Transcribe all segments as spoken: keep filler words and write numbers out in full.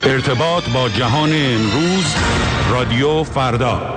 ارتباط با جهان امروز، رادیو فردا.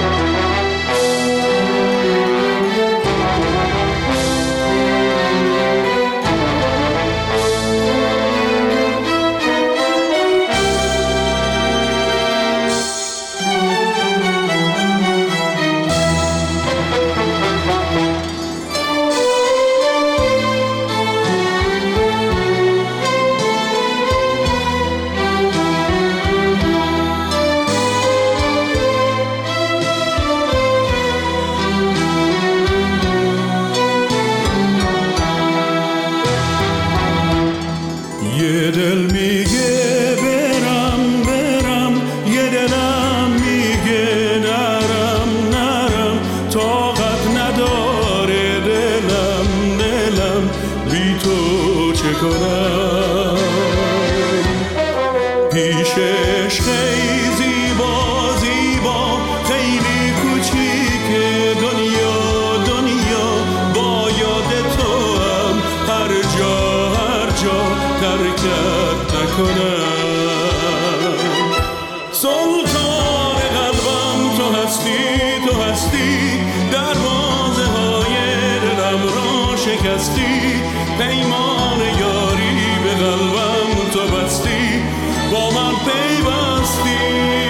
پیمان یاری به قلبم تو بستی، با من پیوستی.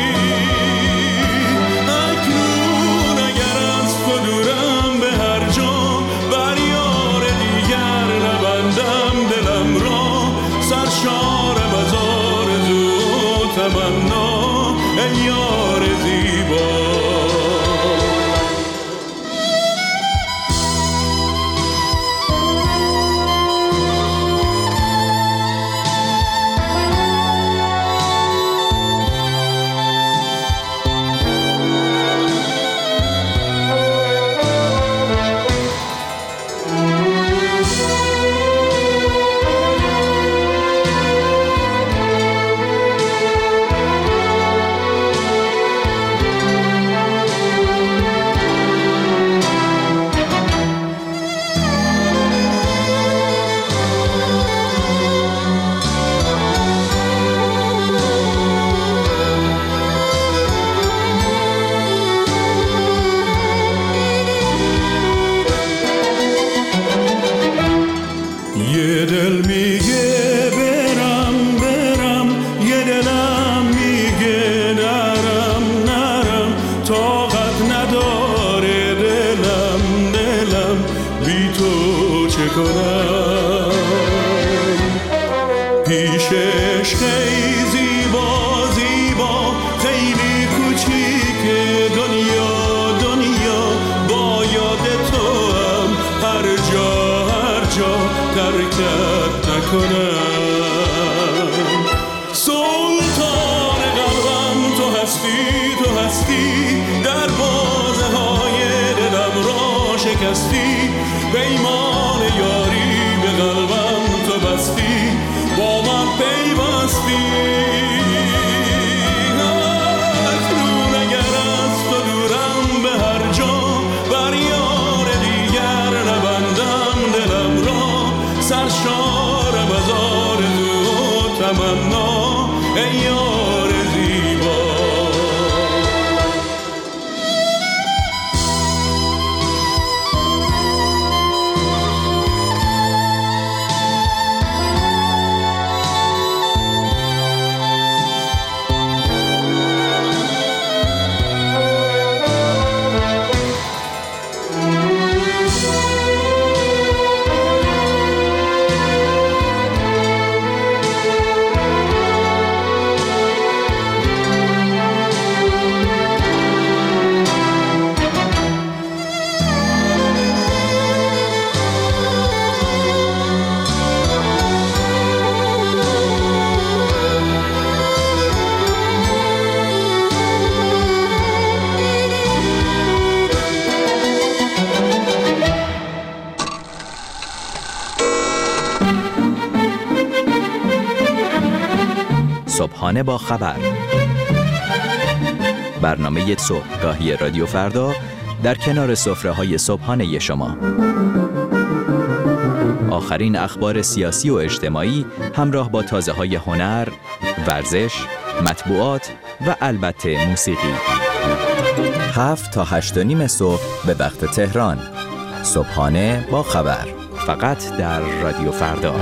اکنون اگر از تو دورم به هر جا، بر یار دیگر نبندم دلم را. سرشارم از آرزو و تمنا، ای یار زیبا. سلطان قلبم تو هستی، تو هستی، در بازه های دلم را شکستی. پیمان یاری به قلبم تو بستی، با من پیوستی. اکنون اگر از تو دورم به هر جا، بر یار دیگر نبندم دلم را. سرشارم از آرزو و تمنا، ای یار زیبا. صبحانه با خبر، برنامه صبحگاهی رادیو فردا در کنار سفره‌های صبحانه شما. آخرین اخبار سیاسی و اجتماعی همراه با تازه‌های هنر، ورزش، مطبوعات و البته موسیقی. هفت تا هشت و نیم صبح به وقت تهران. صبحانه با خبر. فقط در رادیو فردا.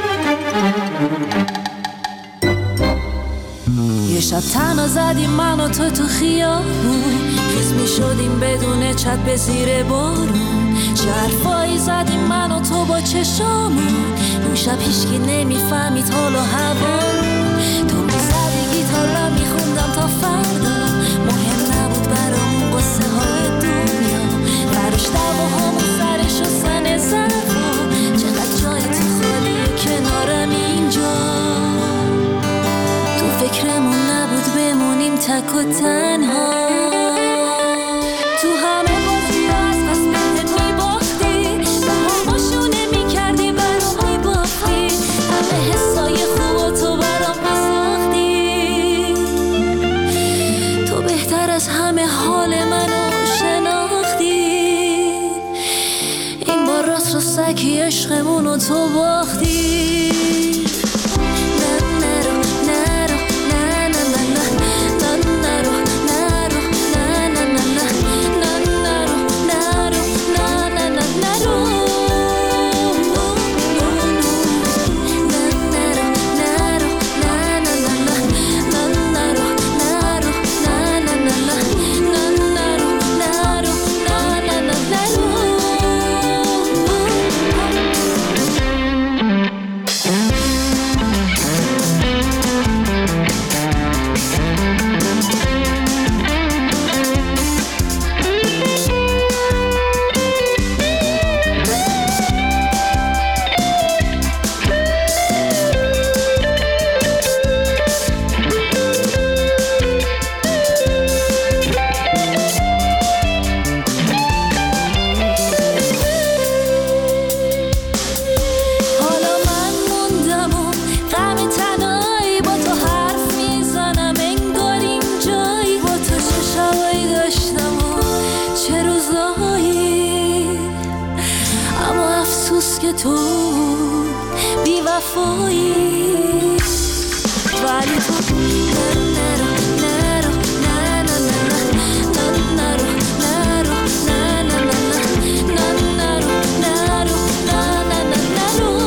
یه شب تنها زدیم من و تو تو خیابون، خیس می شدیم بدون چت به زیر بارون. چه حرفایی زدیم من و تو با چشامون، اون شب هیچکی نمیفهمید حال و هوا. تو می زدی گیتار را می خوندم تا فردا، مهم نبود برامون قصه های دنیا. برش دواهامون سرش و سن زرفا، چقدر جای تو خالیه کنارم اینجا. تو فکرمون نبود بمونیم تک و تنها. تو همه بازی ها از قسمت می باختی، و هماشونه می کردی برام می باختی. همه حسای خوب تو برام بساختی. تو بهتر از همه حال منو شناختی. این بار راست رو سکی عشقمونو تو باختی. تو بی وفایی، ولی تو نرو نرو نه نه نه نرو نرو نه نه نه نرو نرو نه نه نه نرو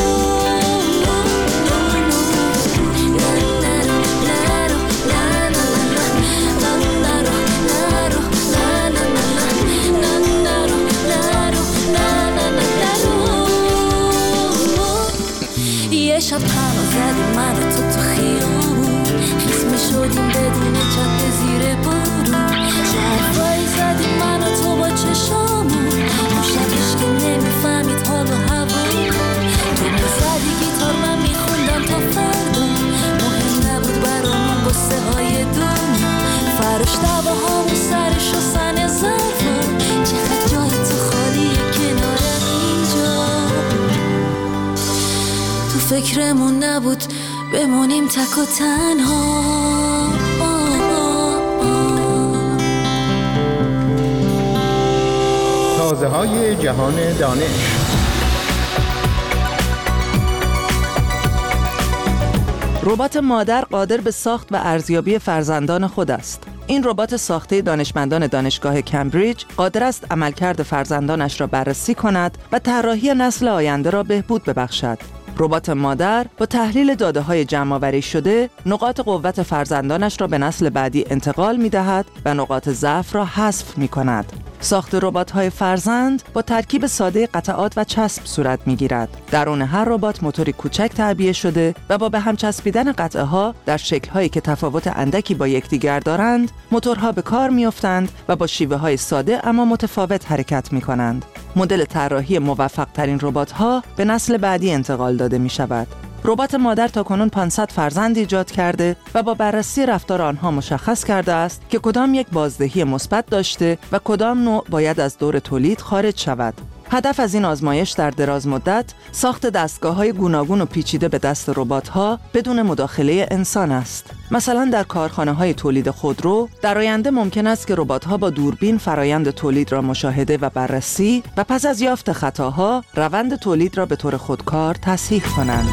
یه شب تنها زدیم من و تو تو خیابون، خیس می شدیم بدون چت به زیر بارون. چه حرفایی زدیم من و تو با چشامون، اون شب هیچکی نمیفهمید حال و هوا. تو می زدی گیتار من می خوندم تا فردا، مهم نبود برامون قصه های دنیا. فرش دواهامون سرش و سن ظرفا، چقدر جای تو خالیه کنارم اینجا. تو فکرمون نبود بمونیم تک و تنها. تازه های جهان دانش. ربات مادر قادر به ساخت و ارزیابی فرزندان خود است. این ربات ساخته دانشمندان دانشگاه کمبریج قادر است عملکرد فرزندانش را بررسی کند و طراحی نسل آینده را بهبود ببخشد. ربات مادر با تحلیل داده‌های جمع‌آوری شده نقاط قوت فرزندانش را به نسل بعدی انتقال می‌دهد و نقاط ضعف را حذف می‌کند. ساخت ربات‌های فرزند با ترکیب ساده قطعات و چسب صورت می‌گیرد. درون هر ربات موتوری کوچک تعبیه شده و با به هم چسبیدن قطعه‌ها در شکل‌هایی که تفاوت اندکی با یکدیگر دارند، موتورها به کار می‌افتند و با شیوه‌های ساده اما متفاوت حرکت می‌کنند. مدل طراحی موفق‌ترین ربات‌ها به نسل بعدی انتقال داده می‌شود. ربات مادر تاکنون پانصد فرزند ایجاد کرده و با بررسی رفتار آنها مشخص کرده است که کدام یک بازدهی مثبت داشته و کدام نوع باید از دور تولید خارج شود. هدف از این آزمایش در دراز مدت ساخت دستگاه‌های گوناگون و پیچیده به دست ربات‌ها بدون مداخله انسان است. مثلا در کارخانه‌های تولید خودرو در آینده ممکن است که ربات‌ها با دوربین فرایند تولید را مشاهده و بررسی و پس از یافت خطاها روند تولید را به طور خودکار تصحیح کنند.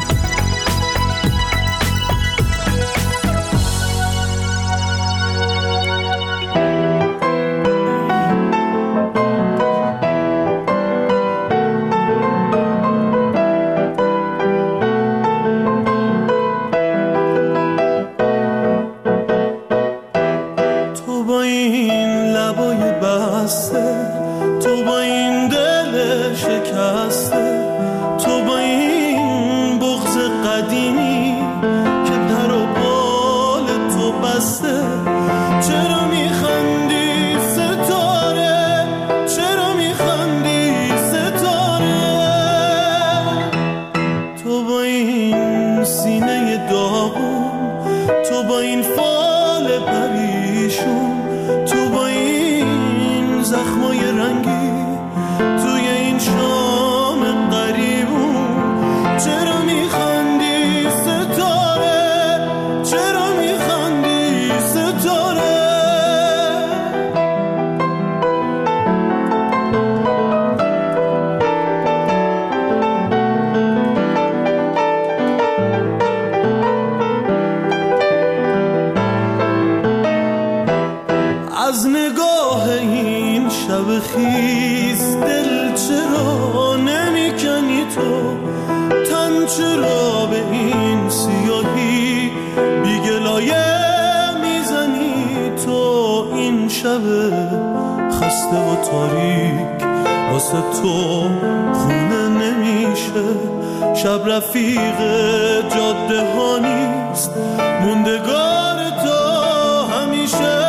از نگاه این شب خیس دل چرا نمی کنی تو، تن چرا به این سیاهی بی گلایه میزنی تو، این شب خسته و تاریک واسه تو خونه نمیشه، شب رفیق جاده ها نیست موندگار تو همیشه.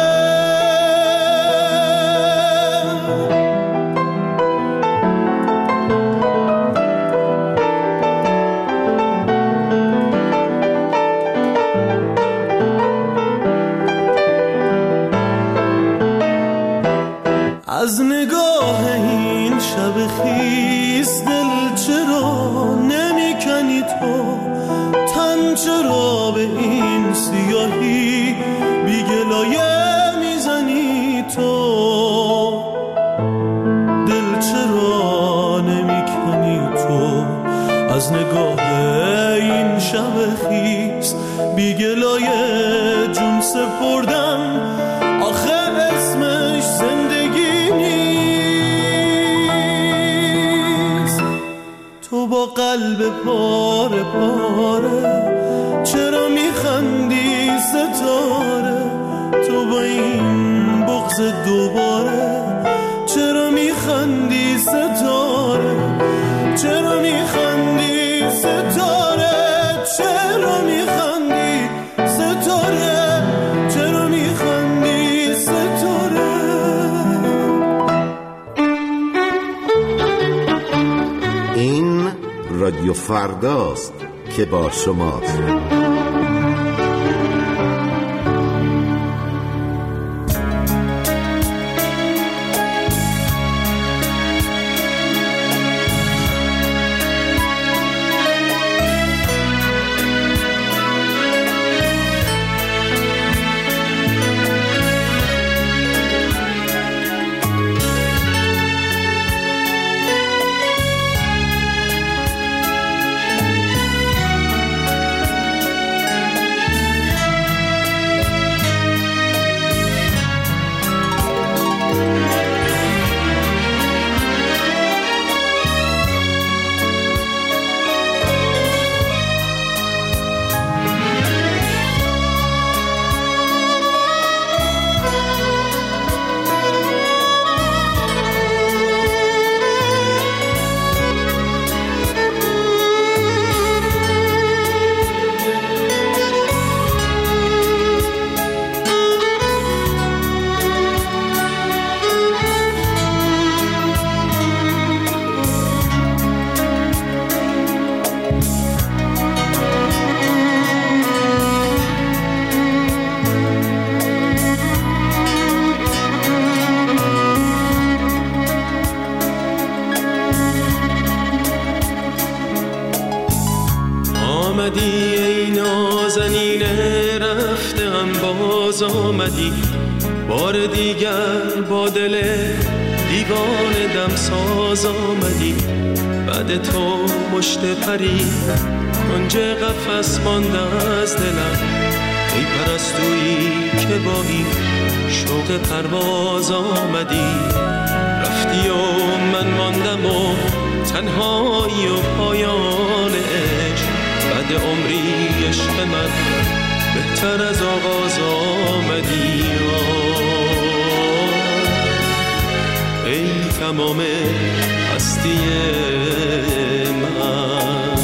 از نگاه این شب خیس دل چرا نمی کنی تو، تن چرا به این سیاهی بی گلایه میزنی تو، دل چرا نمی کنی تو، از نگاه این شب خیس بی گلایه جون سپردم، آخه اسمش زندگی نیست. تو با قلب پاره پاره چرا میخندی ستاره، تو با این بغض دوباره چرا میخندی ستاره، چرا میخندی ستاره، چرا میخندی ستاره، چرا میخندی ستاره. این رادیو فرداست که با شماست. نازنینه رفتم باز آمدی، بار دیگر با دل دیوانه دم ساز آمدی. بعد تو مشت پری کنج قفس مانده از دلم، ای پرستویی که با این شوق پرواز آمدی. رفتی و من ماندم و تنهایی و پایان عشق، بعد عمری عشق من بهتر از آغاز آمدی. ای تمام هستی من،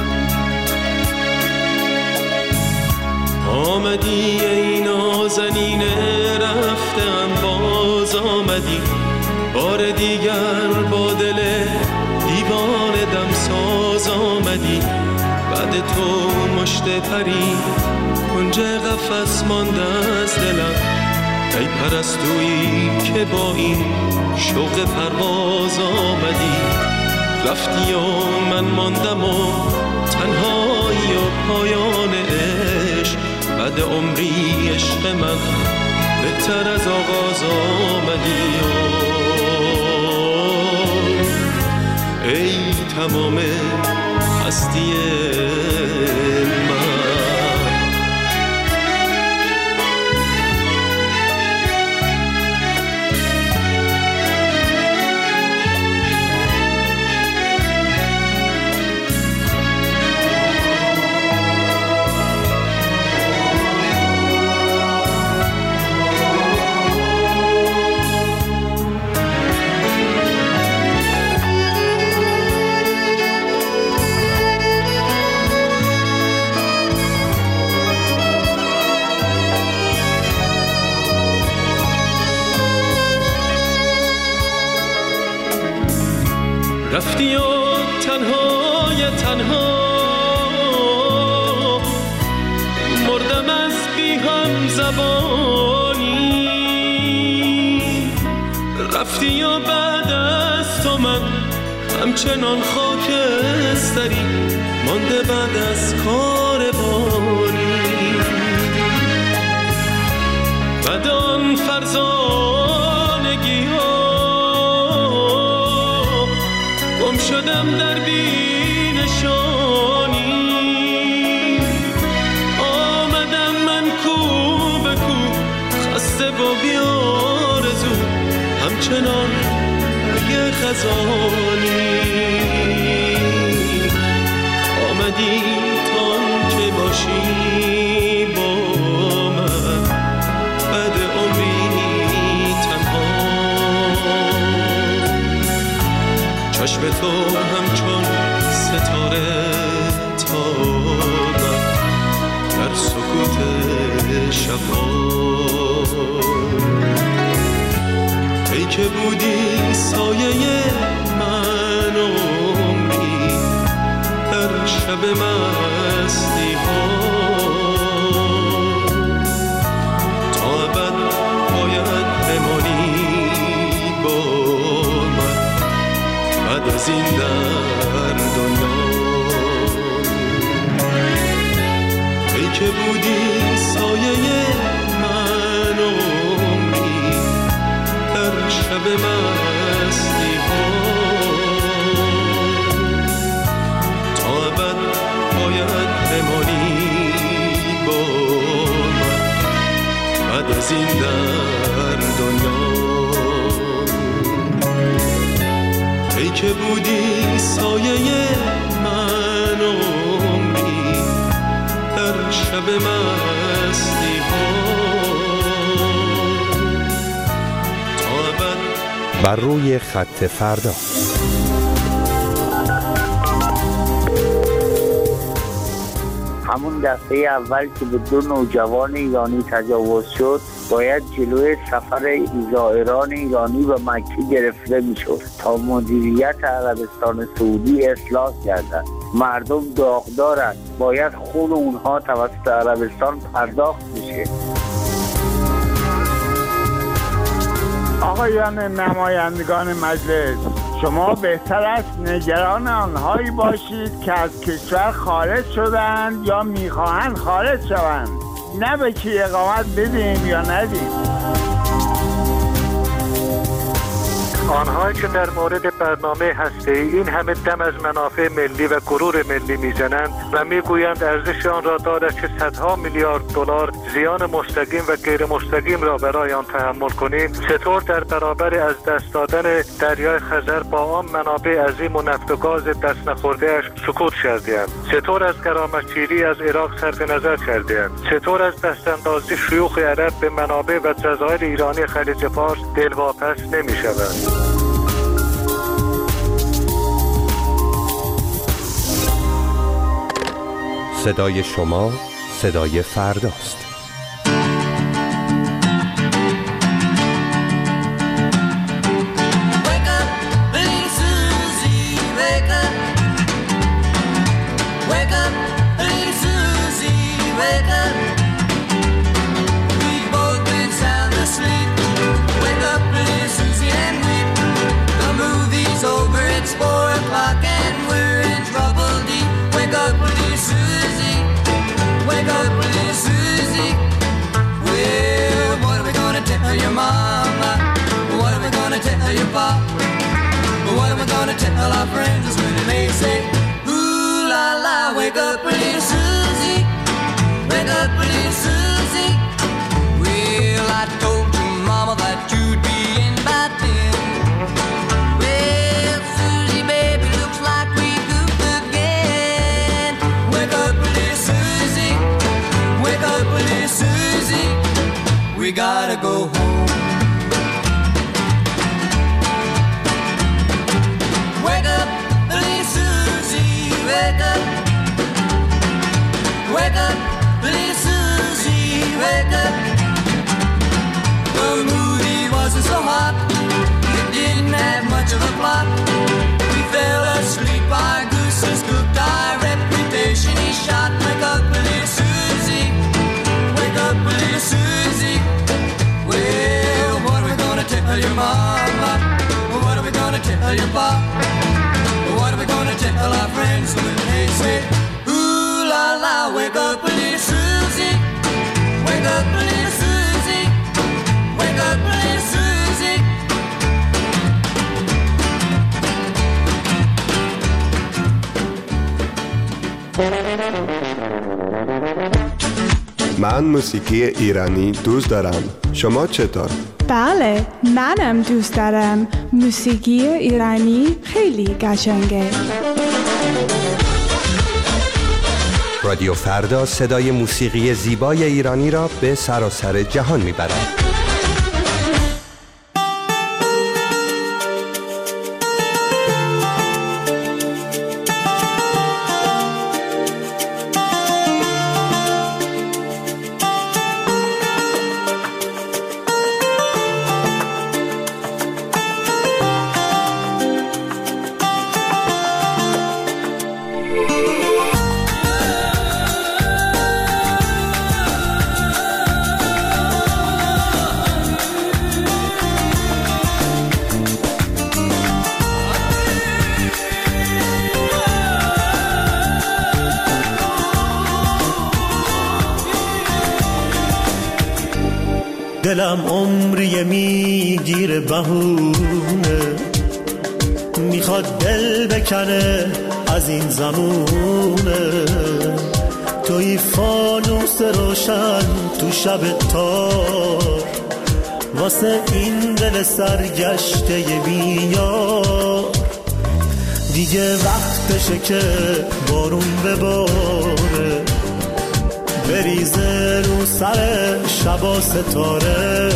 آمدی ای نازنینه رفتم باز آمدی، بار دیگر با دل دیوانه دم ساز آمدی. بعد تو مشت پری کنج قفس مانده از دلم، ای پرستویی که با این شوق پرواز آمدی. رفتی و من ماندم و تنهایی و پایان عشق، بعد عمری عشق من بهتر از آغاز آمدی. ای تمام هستی من. رفتی و تنهای تنها مردم از بی هم زبانی. رفتی و بعد از تو من همچنان خاکستری مانده بعد از کاروانی. بعد آن فرزانگی ها گم شدم در بی نشانی. آمدم من کو به کو خسته و بیارزو همچنان یه خزانی. آمدی تان که باشی با من بعد عمری تنها. چشم تو همچون ستاره تابم در سکوت شبها. ای که بودی سایه من عمری در شب مستی ها. تا ابد باید بمانی با من بعد از این در دنیا. ای که بودی سایه من عمری در شب مستی ها. تا ابد باید بمانی با من بعد از این در دنیا. ای که بودی سایه من عمری در شب مستی ها. تا ابد بر روی خط فردا. همون دفعه اول که به دو نوجوان ایرانی تجاوز شد باید جلوی سفر زائران ایرانی به مکه گرفته میشد تا مدیریت عربستان سعودی اصلاح گردد. مردم داغدارند، باید خون اونها توسط عربستان پرداخت بشه. آقایان نمایندگان مجلس، شما بهتر است نگران آنهایی باشید که از کشور خارج شدند یا میخواهند خارج شوند، نه به کی اقامت بدیم یا ندیم. آنهایی که در مورد برنامه هسته‌ای این همه دم از منافع ملی و غرور ملی میزنند و میگویند ارزش آن را دارد که صدها میلیارد دلار زیان مستقیم و غیر مستقیم را برای آن تحمل کنیم، چطور در برابر از دست دادن دریای خزر با آن منابع عظیم و نفت و گاز دست نخورده‌اش سکوت کرده‌اند؟ چطور از غرامتگیری از عراق صرف نظر کرده‌اند؟ چطور از دستاندازی شیوخ عرب به منابع و جزایر ایرانی خلیج فارس دلواپس نمی‌شوند؟ صدای شما صدای فرداست. What am I gonna tell our friends when they say, ooh la la, wake up little Susie, wake up little Susie. Well, I told your mama that you'd be in by ten. Well, Susie, baby, looks like we goofed again. Wake up little Susie, wake up little Susie, we gotta go home. Wake up, wake up, little Susie, wake up. The movie wasn't so hot, it didn't have much of a plot. We fell asleep, our goose is cooked, our reputation is shot. Wake up, little Susie, wake up, little Susie. Well, what are we gonna tell your mama? What are we gonna tell your pop? What are we gonna tell our friends when they say, ooh la la, wake up little Susie, wake up little Susie, wake up little Susie. من موسیقی ایرانی دوست دارم. شما چطور؟ بله، منم دوست دارم. موسیقی ایرانی خیلی قشنگه. رادیو فردا صدای موسیقی زیبای ایرانی را به سراسر جهان میبرد. دلم عمری میگیره بهونه، میخواد دل بکنه از این زمونه. توی فانوس روشن تو شب تار، واسه این دل سرگشته بیار. دیگه وقتشه که بارون بباره، بریزه رو سر شبا ستاره.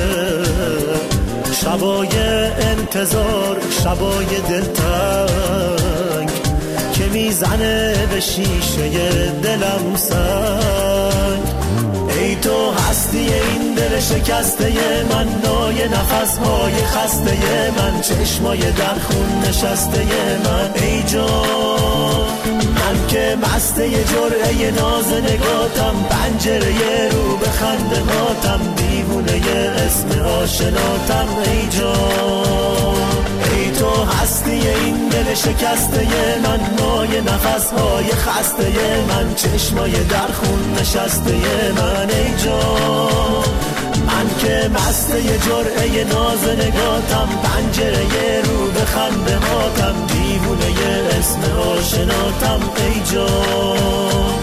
شبای انتظار، شبای دلتنگ که میزنه به شیشه دلم سنگ. ای تو هستی این دل شکسته من، نای نفسهای خسته من، چشمای در خون نشسته من. ای جان من که مسته جرعه ناز نگاتم، پنجره رو به خنده هاتم، دیوونه اسم آشناتم. ای جان ای تو هستی این دل شکسته من، مای نفسهای خسته من، چشمای در خون نشسته من. ای جان من که مسته جرعه ناز نگاتم، پنجره رو به خنده هاتم، دیوونه اسم آشناتم. ای جان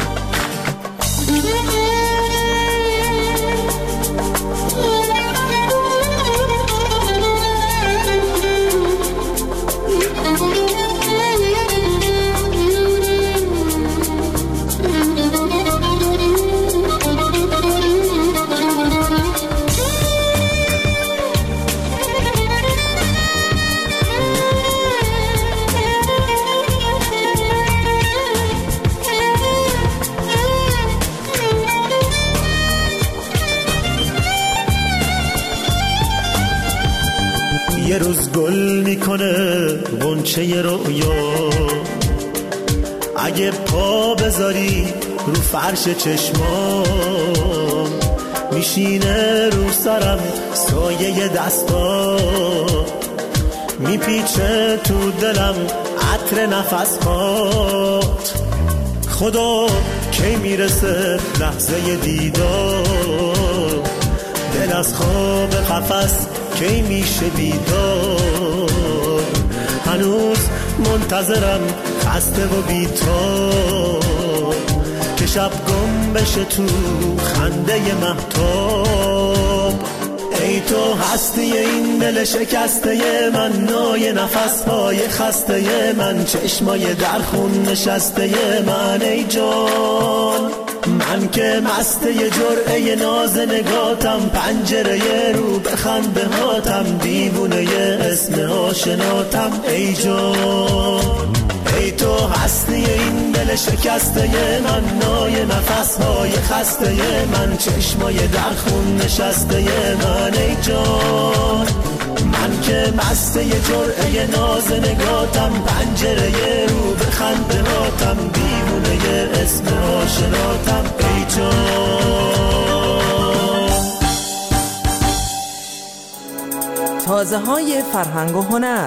یه روز گل میکنه غنچه رویا، اگه پا بذاری رو فرش چشمام، میشینه رو سرم سایه دستا، میپیچه تو دلم عطر نفسات. خدا کی میرسه لحظه دیدار، دل از خواب قفس کی میشه بیدار، هنوز منتظرم خسته و بی‌تاب، که شب گم بشه تو خنده مهتاب. ای تو هستی این دل شکسته من، نای نفسهای خسته من، چشمای در خون نشسته من. ای جان من که مسته جرعه ناز نگاتم، پنجره رو به خنده هاتم، دیوونه اسم آشناتم. ای جان ای تو هستی این دل شکسته من، نای نفسهای خسته من، چشمای در خون نشسته من. ای جان من که مسته جرعه ناز نگاتم، پنجره رو به خنده هاتم، دیوونه اسم آشناتم. ای جان تازه های فرهنگ و هنر.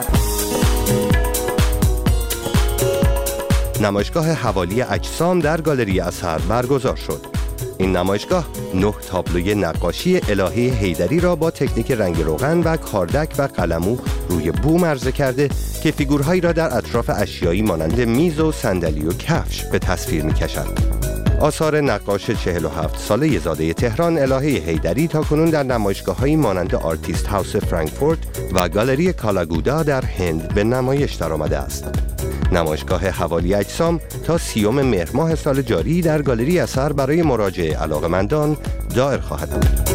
نمایشگاه حوالی اجسام در گالری اثر برگزار شد. این نمایشگاه نه تابلوی نقاشی الهی حیدری را با تکنیک رنگ روغن و کاردک و قلمو روی بوم عرضه کرده که فیگورهایی را در اطراف اشیایی مانند میز و صندلی و کفش به تصویر می‌کشند. آثار نقاش چهل و هفت ساله زاده تهران الهه حیدری تاکنون در نمایشگاه‌هایی مانند آرتیست هاوس فرانکفورت و گالری کالاگودا در هند به نمایش درآمده است. نمایشگاه حوالی اجسام تا سیوم مهر ماه سال جاری در گالری اثر برای مراجعه علاقه‌مندان دایر خواهد بود.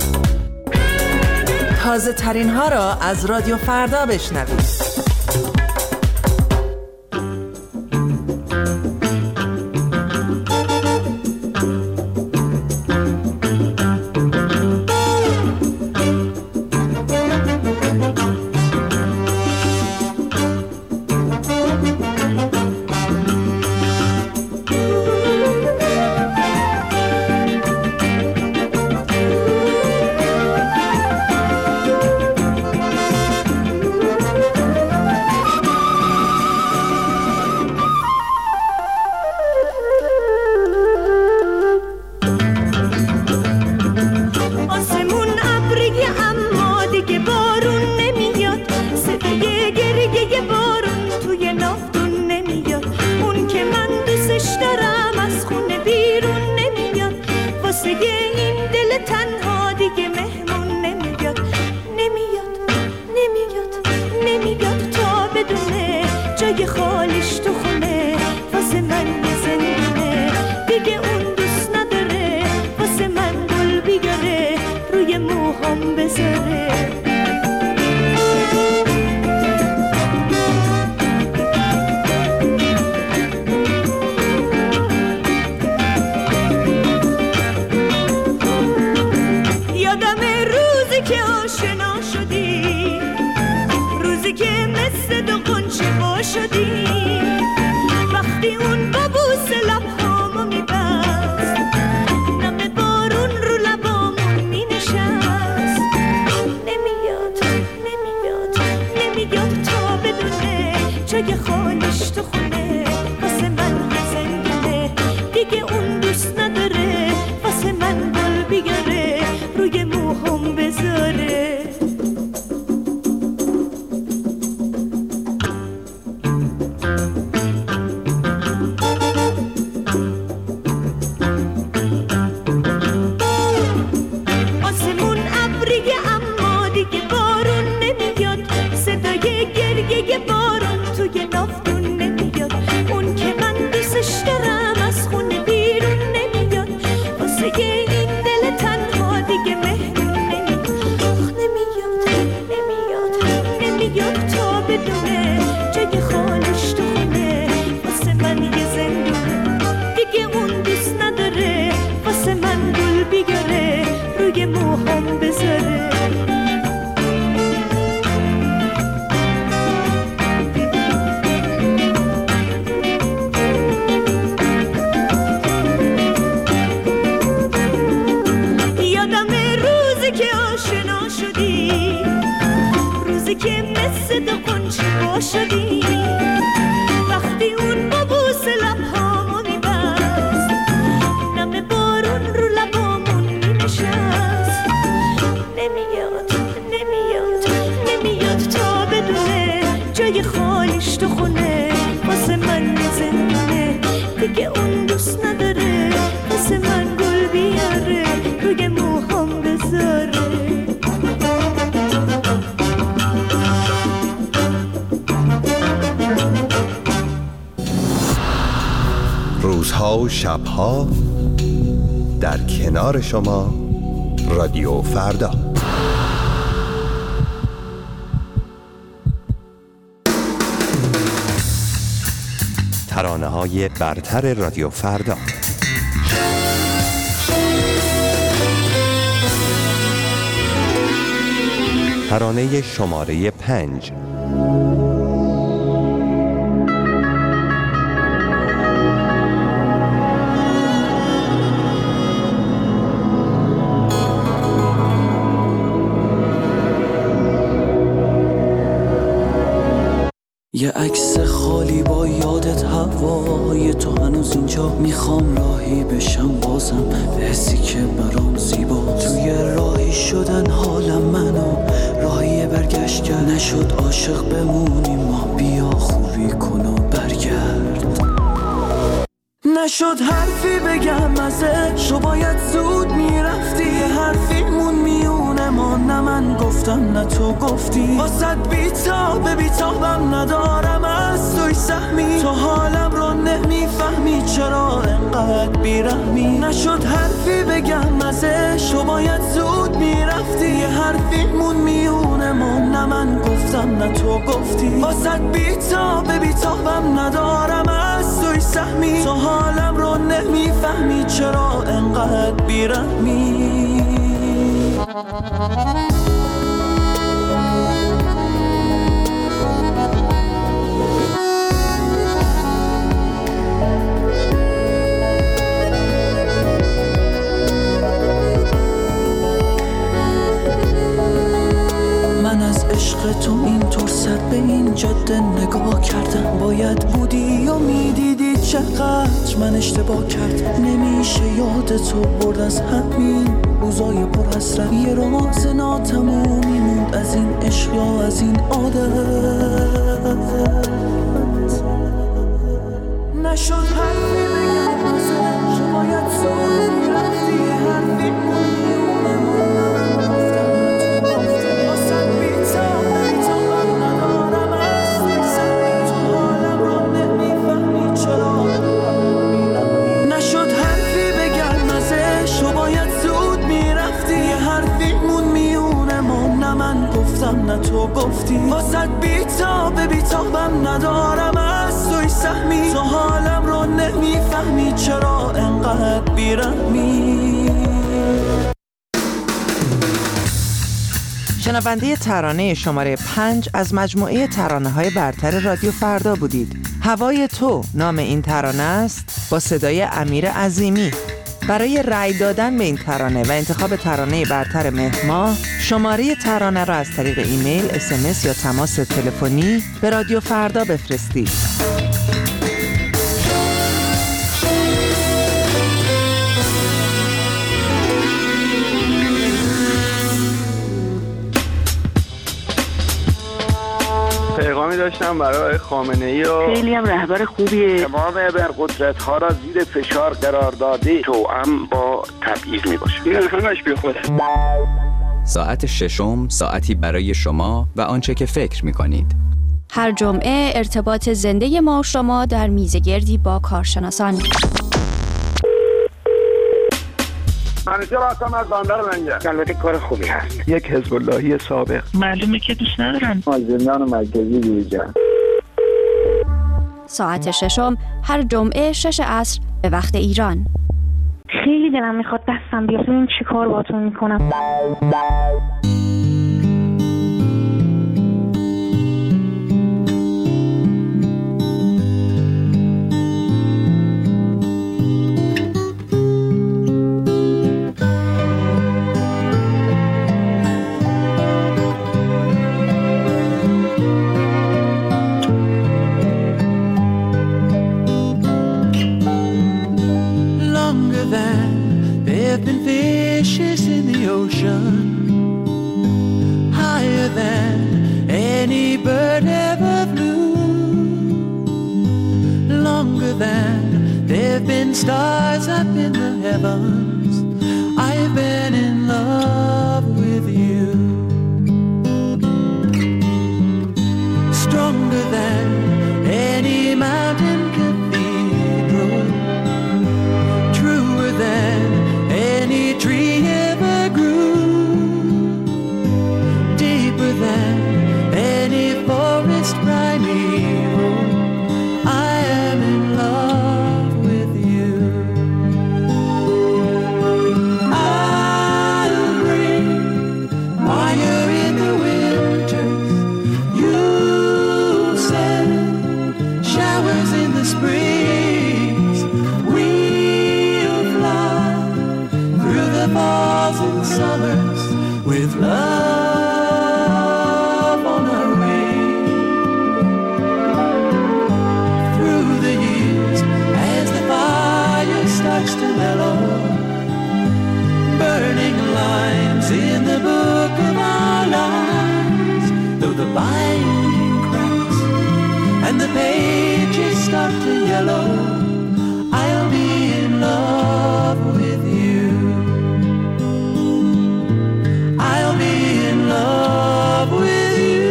تازه ترین ها را از رادیو فردا بشنوید. این دل تنها دیگه مهمونه. نمیاد نمیاد نمیاد تا بدونه جای خالش تو خونه واسه من یه زندونه. دیگه اون دوست نداره واسه من گل بیاره روی موهام بذاره. که مثل دو قنچه با شدی وقتی اون با بوس لبهامو میبست نم بارون رو لبامون میشست. نمیاد نمیاد نمیاد تا بدونه جای خالیش تو خونه واسه من زندونه. دیگه اون دوست نداره واسه من گل بیاره روی موهام بذاره. روزها و شبها در کنار شما رادیو فردا. ترانه‌های برتر رادیو فردا. ترانه شماره پنج. یه عکس خالی با یادت هوای تو هنوز اینجا. میخوام راهی بشم بازم به حسی که برام زیبا. توی راهی شدن حالم منو راهی برگشت کرد. نشد عاشق بمونیم ما بیا خوبی کن و برگرد. نشد حرفی بگم ازش و باید زود میرفتی. یه حرفی مون میونه ما نه من گفتم نه تو گفتی. واسد بیتاب بیتابم ندارم از توی سهمی. تو حالم رو نمیفهمی چرا انقدر بیرحمی. نشد حرفی بگم ازش و باید زود میرفتی. یه حرفی مون میونه ما نه من گفتم نه تو گفتی. واسد بیتاب بیتابم ندارم از توی سهمی. تو حالم رو نمیفهمی چرا انقدر بیرحمی. من از عشق تو اینطور سر به این جاده نگاه کردم. باید بودی و میدیدی چقدر من اشتباه کردم. نمیشه یاد تو برد از همین روزای پر حسرت. یه راز ناتمومی موند از این عشق یا از این عادت. نشد حرفی بگم ازش باید زود میرفتی. یه حرفی میونه من گفتم نه تو گفتی. واسد بیتاب بیتابم ندارم از توی سهمی. تو حالم رو نمیفهمی چرا. نشد حرفی بگم ازش و باید زود میرفتی. یه حرفی مون میونه ما نه من گفتم نه تو گفتی. واسد بیتاب بیتابم ندارم از توی سهمی. تو حالم رو نمیفهمی چرا انقدر بیرحمی. شنونده ترانه شماره پنج از مجموعه ترانه‌های برتر رادیو فردا بودید. هوای تو نام این ترانه است با صدای امیر عظیمی. برای رأی دادن به این ترانه و انتخاب ترانه برتر مهر شماره ترانه را از طریق ایمیل، اس ام اس یا تماس تلفنی به رادیو فردا بفرستید. پیغامی داشتم برای خامنه‌ای و خیلی هم رهبر خوبیه. تمام ابرقدرت ها را زیر فشار قرار داده. توأم با تبعیض می باشه. این همش بی خوده. ساعت ششم ساعتی برای شما و آنچه که فکر می کنید. هر جمعه ارتباط زنده ما شما در میزگردی با کارشناسان. منیجر هستم از بندر لنگر. البته کار خوبی هست. یک حزب اللهی سابق. معلومه که دوست ندارم. از زندان مرکزی بیرون. ساعت ششم هر جمعه شش عصر به وقت ایران. خیلی دلم میخواد دستم بیاد ببینم چی کار باهاتون میکنم. Stars up in the heavens, I've been in love with you. Stronger than any mountain cathedral, truer than any tree ever grew, deeper than any forest primeval. I am in love. Summers with love on our way through the years as the fire starts to mellow, burning lines in the book of our lives, though the binding cracks and the pages start to yellow, I'll be in love with you. Love with you.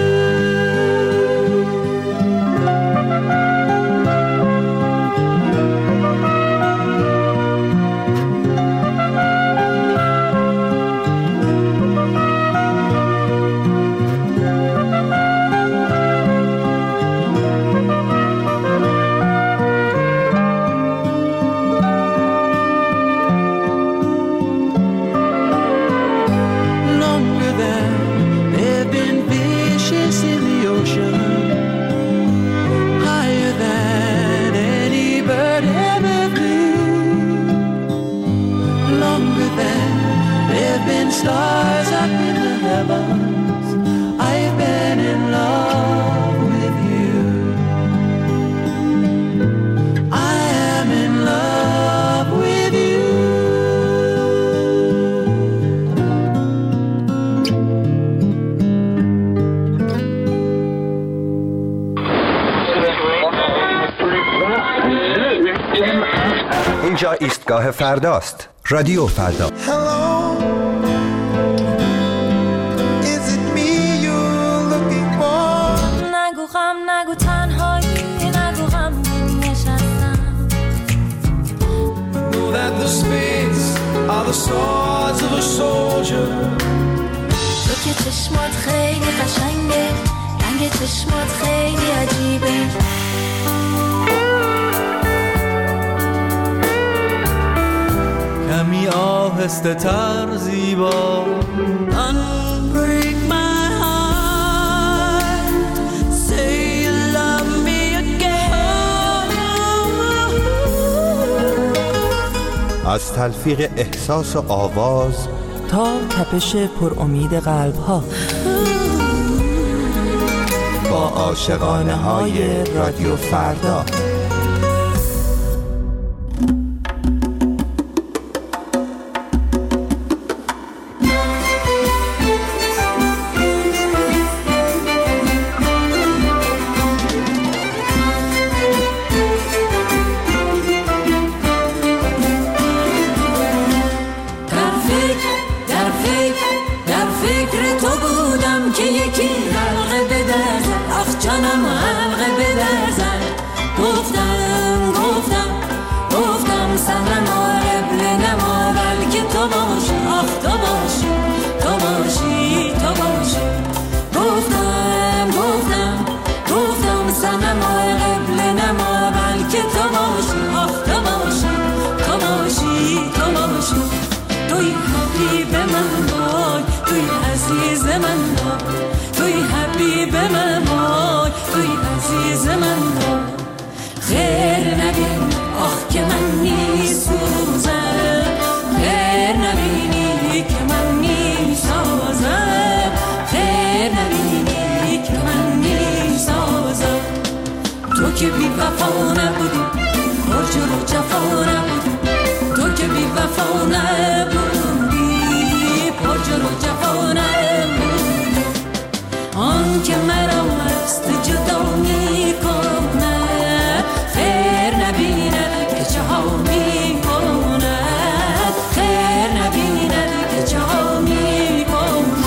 Stars up in the heavens, I've been in love with you. I am in love with you. اینجا ایستگاه فرداست. رادیو فردا. نگو تنهایی نگو غم نشستم. Know that the spades are the swords of a soldier. تو که چشمات خیلی قشنگه، رنگ چشمات خیلی عجیبه. کمی آهسته تر زیبا. Unbreak my heart, say you love me again. از تلفیق احساس و آواز تا تپش پر امید قلب ها، با عاشقانه های رادیو فردا. حبیب من وای توی عزیز من وای توی حبیب من وای توی عزیز من وای خیر نبین آخ که من میسوزم خیر نبینی که من میسازم خیر نبینی که من میسازم تو که بی وفا نبودی برج و جفا نبودی تو که بی وفا نبودی برج و جفا نبودی آن که مرا مست جدا میکنه خیر نبیند که چه ها میکند خیر نبیند که چه ها میکند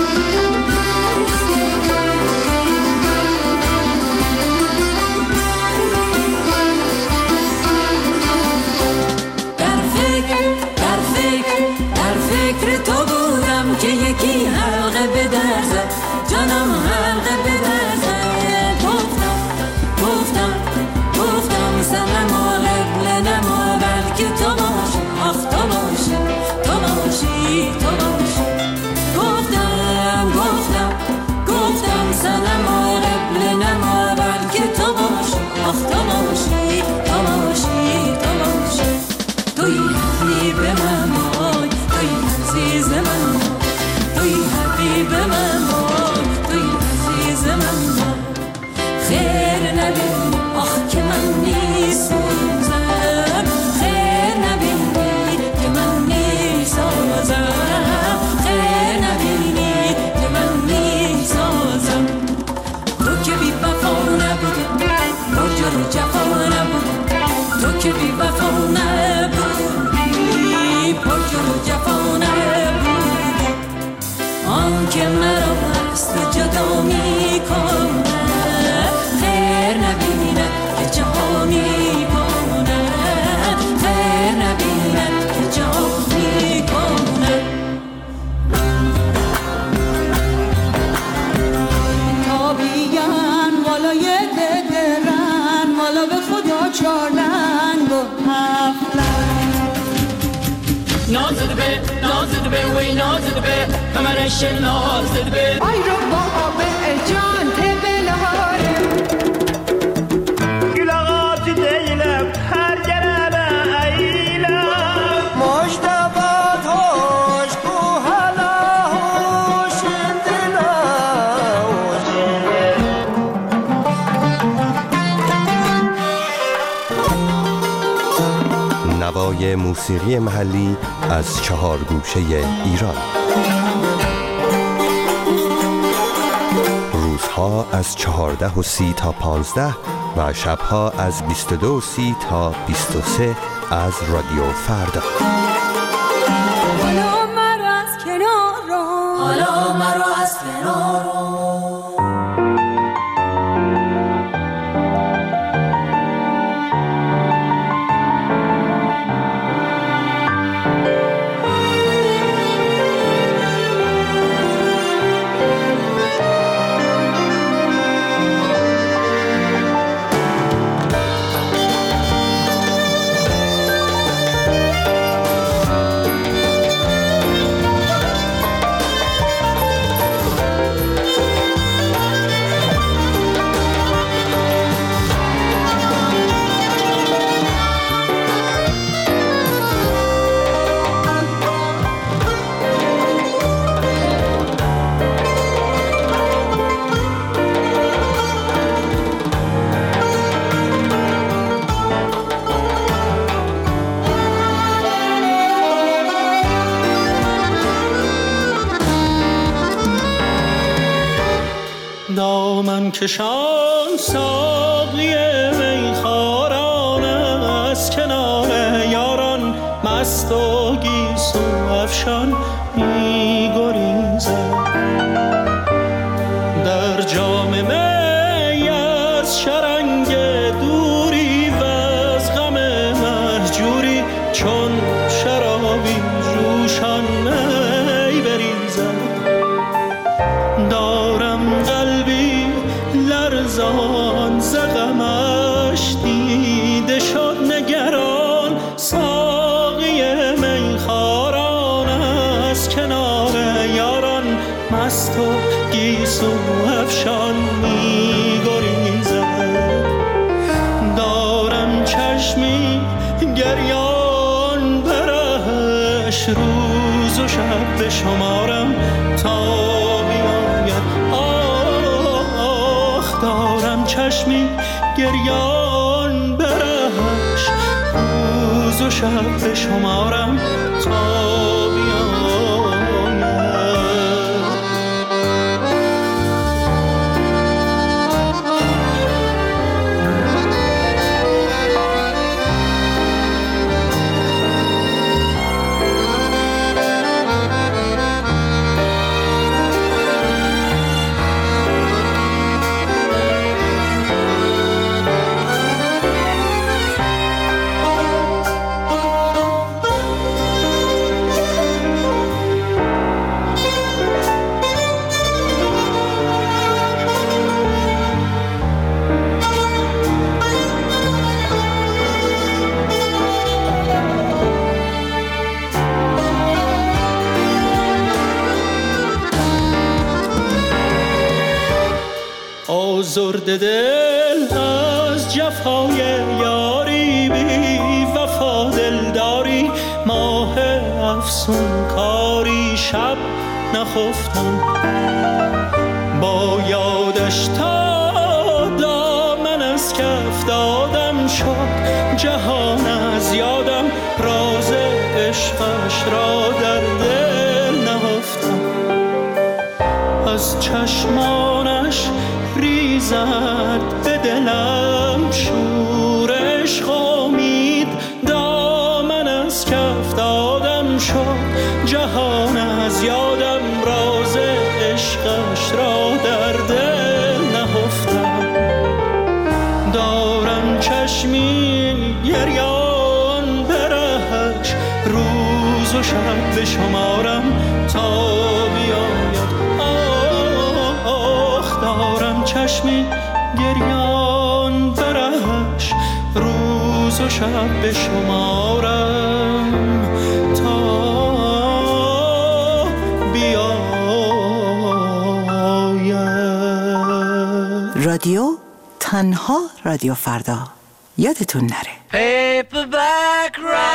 در فکر در فکر در فکر تو بودم که یکی حلقه به در زد جانم حلقه به در زد گفتم گفتم گفتم سلام قبل نما بلکه تو باشی آخ تو باشی تو باشی تو باشی گفتم گفتم گفتم سلام قبل نما بلکه تو باشی آخ تو باشی تو باشی تو باشی توی حبیب من وای توی عزیز من توی حبیب من وای توی عزیز من وای خیر نبینی آخ که من میسوزم خیر نبینی که من میسازم خیر نبینی که من میسازم تو که بی وفا نبودی برج و جفا نبودی تو که بی وفا نبودی برج و جفا نبودی آن که مرا مست جدا میکنه خیر نبیند که چه ها میکند خیر نبیند که چه ها میکند تابیان والای ددرن والا به خدا چارلنگ و هفلنگ نازده به نازده به وی نازده به کمرش نازده به آی رو بابا به جان تبلاره گلاغات دیلم هر گربه ایلم مجتبات هوش کو هلا هوش دلا نوای موسیقی محلی از چهار گوشه ایران. روزها از چهارده و سی تا پانزده و شبها از بیست و دو و سی تا بیست و سه از رادیو فردا. حالا مرا از کنار رو حالا مرا از کنار رو دامن کشان ساقی میخواران از کنار یاران مست و گیسو افشان میگریزد در جام می از شرنگ دوری و از غم مهجوری چون شرابی جوشان می بریزد دارم قلبی لرزان ز غمش دیده شد نگران ساقی میخواران تو گیسو افشان می‌گریزد. دارم چشمی گریان برش، روز و شب به شمارم تا بیاید. آخ دارم چشمی گریان برش، روز و شب به شمارم تا بیاید. آزرده دل از جفای یاری، بی وفا دلداری، ماه افسون کاری. شب نخفتم با یادش تا دامن از کف دادم شد جهان از یادم. راز عشقش را در دل نهفتم، از چشمانش ریزد به دلم شور عشق امید. دامن از کف دادم شد جهان از یادم. راز عشقش را در دل نهفتم، دارم چشمی گریان برهش، روز و شب به شمارم تا بیاید. آخ دارم چشمی گریان برهش، روز و شب به شمارم تا بیاید. رادیو تنها رادیو فردا، یادتون نره. Paperback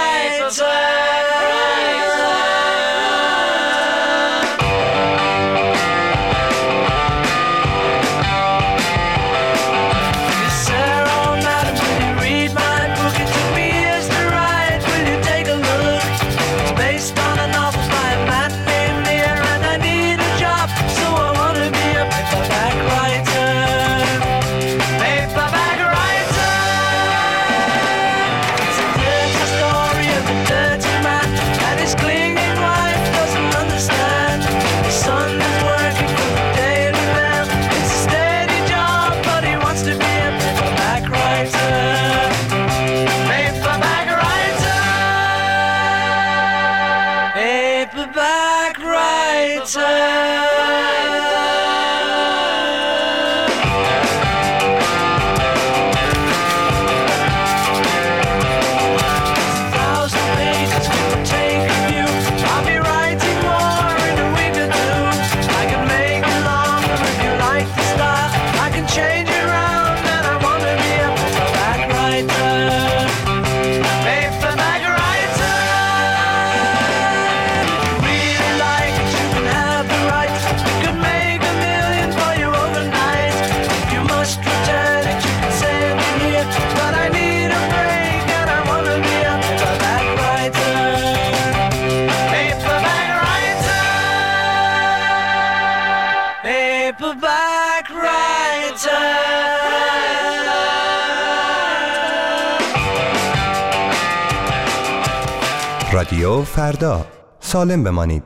رادیو فردا، سالم بمانید.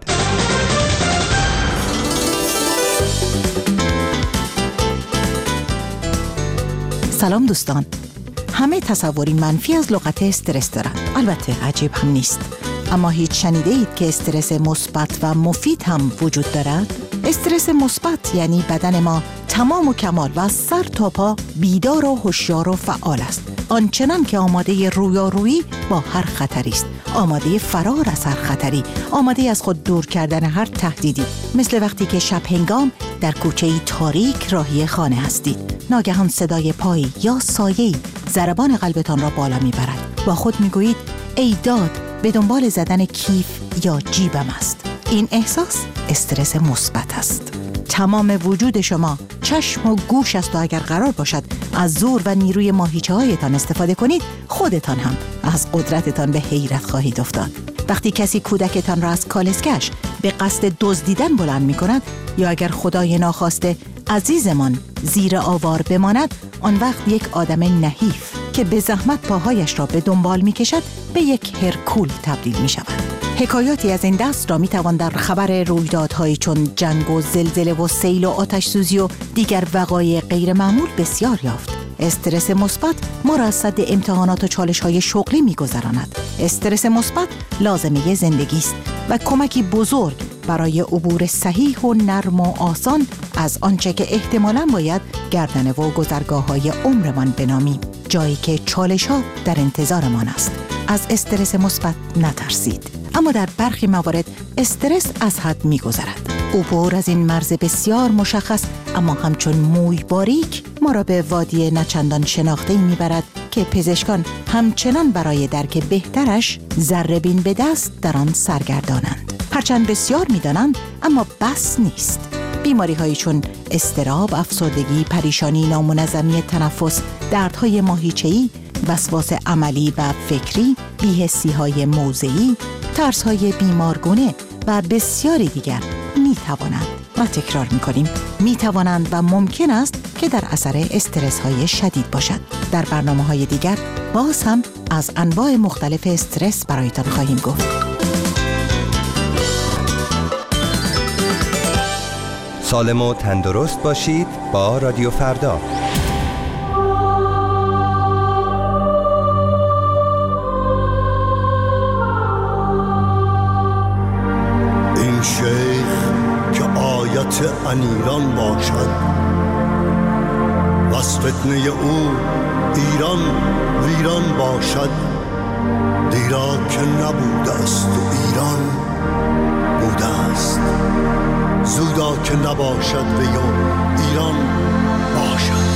سلام دوستان. همه تصوری منفی از لغت استرس دارند. البته عجیب هم نیست. اما هیچ شنیده اید که استرس مثبت و مفید هم وجود دارد؟ استرس مثبت یعنی بدن ما تمام و کمال و از سر تا پا بیدار و هوشیار و فعال است. آنچنان که آماده رویارویی با هر خطری است، آماده فرار از هر خطری، آماده از خود دور کردن هر تهدیدی. مثل وقتی که شب هنگام در کوچه‌ای تاریک راهی خانه هستید، ناگهان صدای پایی یا سایه‌ای ضربان قلبتان را بالا میبرد. با خود میگویید ای داد، به دنبال زدن کیف یا جیبم است. این احساس استرس مثبت است. تمام وجود شما چشم و گوش است و اگر قرار باشد از زور و نیروی ماهیچه هایتان استفاده کنید، خودتان هم از قدرتتان به حیرت خواهید افتاد. وقتی کسی کودکتان را از کالسکش به قصد دزدیدن بلند می کند، یا اگر خدای ناخواسته عزیزمان زیر آوار بماند، آن وقت یک آدم نحیف که به زحمت پاهایش را به دنبال می کشد به یک هرکول تبدیل می شود. حکایاتی از این دست را می توان در خبر رویدادهایی چون جنگ و زلزله و سیل و آتش سوزی و دیگر وقایع غیر معمول بسیار یافت. استرس مثبت ما را از سد امتحانات و چالش‌های شغلی می‌گذراند. استرس مثبت لازمه زندگی است و کمکی بزرگ برای عبور صحیح و نرم و آسان از آنچه که احتمالاً باید گردنه و گذرگاه‌های عمرمان بنامیم، جایی که چالش‌ها در انتظارمان است. از استرس مثبت نترسید، اما در برخی موارد استرس از حد می‌گذرد. عبور از این مرز بسیار مشخص اما همچون موی باریک ما را به وادی نچندان شناخته‌ای می‌برد که پزشکان همچنان برای درک بهترش ذره‌بین به دست در آن سرگردانند. هرچند بسیار می‌دانند اما بس نیست. بیماری‌هایی چون اضطراب، افسردگی، پریشانی، نامنظمی تنفس، دردهای ماهیچه‌ای، وسواس عملی و فکری، بی‌حسی‌های موضعی، ترس‌های بیمارگونه و بسیاری دیگر می توانند و تکرار می کنیم می توانند و ممکن است که در اثر استرس های شدید باشد. در برنامه های دیگر باز هم از انواع مختلف استرس برایتان خواهیم گفت. سالم و تندرست باشید با رادیو فردا. شیخ که آیت انیران باشد، از فتنه او ایران ویران باشد. دیرا که نبوده است و ایران بوده است، زودا که نباشد و یا ایران باشد.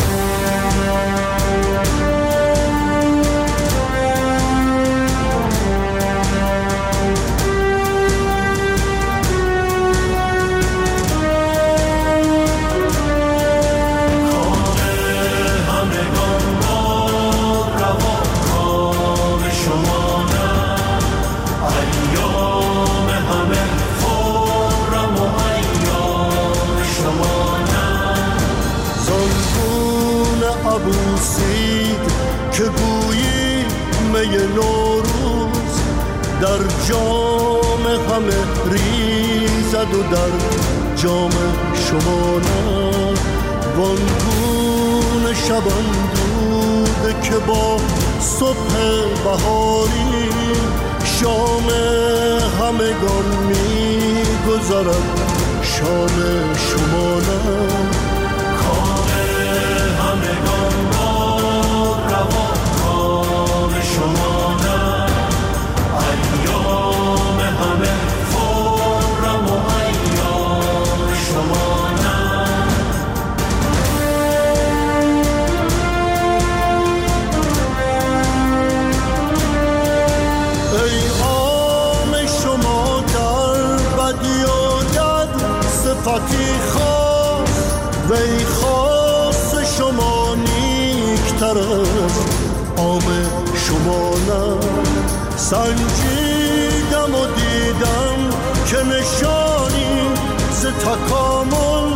که گویی می نوروز در جام همه ریزد و در جام شما نه. وانگونه شبان دوده که با صبح بهاری شام همگان می گذرد شام شما نه. کام همگان با روا کام شما نه. ایام همه خرم و ایام شما نه. ای عام شما در بدی و دد صفتی خاص وی خاص شما نیکتر از عام شما نه. سنجیدم و دیدم که نشانی ز تکامل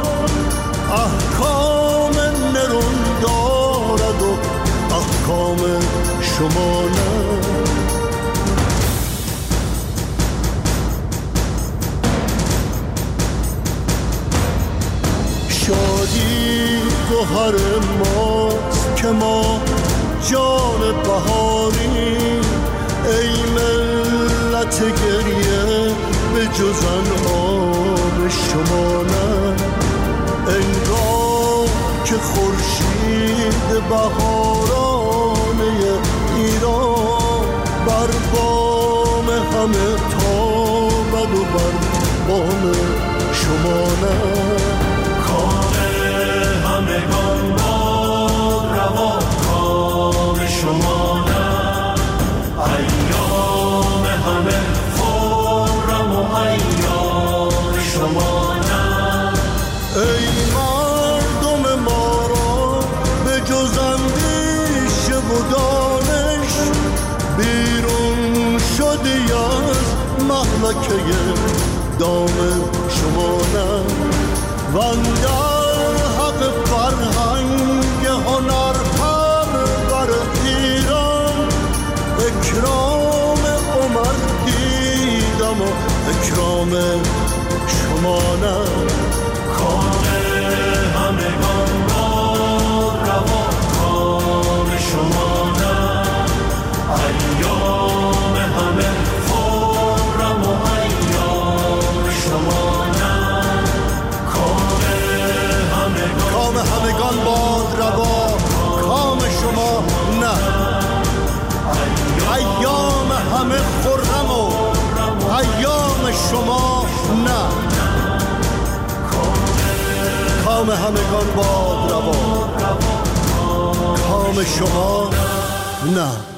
احکام نرون دارد و احکام شما نه. شادی گوهر ماست که ما جان بهاری. ای ملت گریه به جز انعام شما نه. انگار که خورشید بهاران بر بام شما نه. کام همگان باد روا، کام شما نه. ایام همه خرم و ایام شما نه. ای مردم ما را به جز اندیشه و دانش بیرون شدی از مهلکه دام شما نه. وندر حق فرهنگ هنر پرور ایران اکرام عمر دیدم و اکرام شما نه. کام همگان باد روا، کام شما نه. ایام همه خرم و ایام شما نه. کام همگان کام همگان باد روا، کام شما نه. ایام همه خرم و ایام شما نه. کام همگان باد روا، کام شما نه.